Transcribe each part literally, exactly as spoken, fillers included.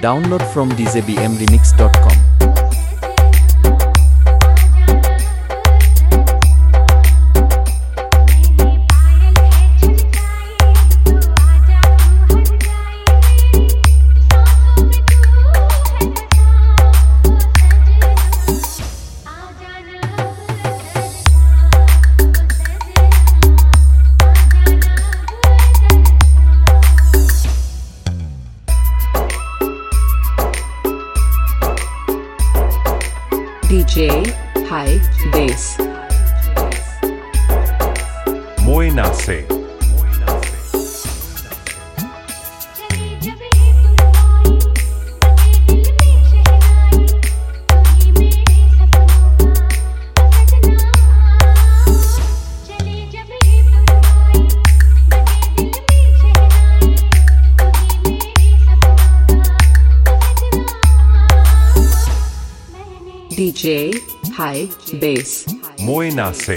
Download from d j b m remix dot com. D J High Bass मोए ना से D J High Bass मोए ना से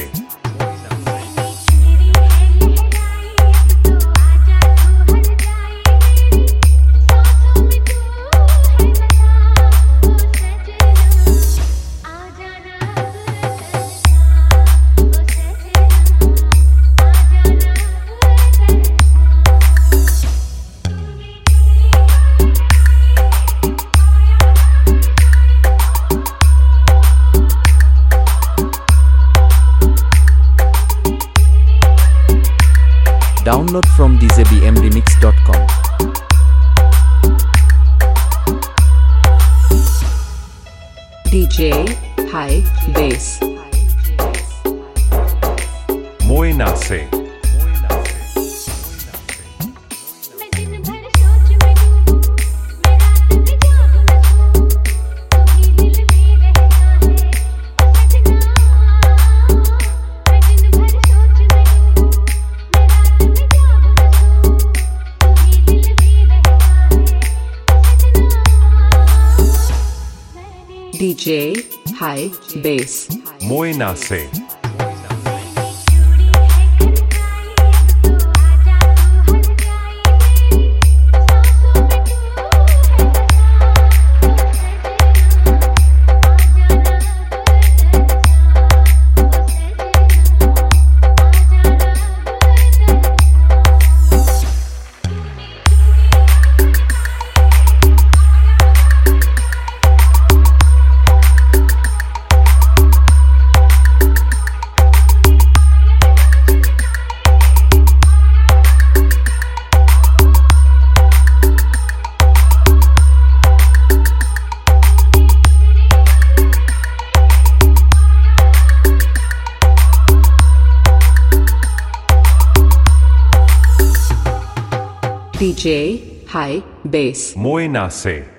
Download from d j b m remix dot com. D J High Bass मोए ना से D J High Bass मोए ना से D J High Bass मोए ना से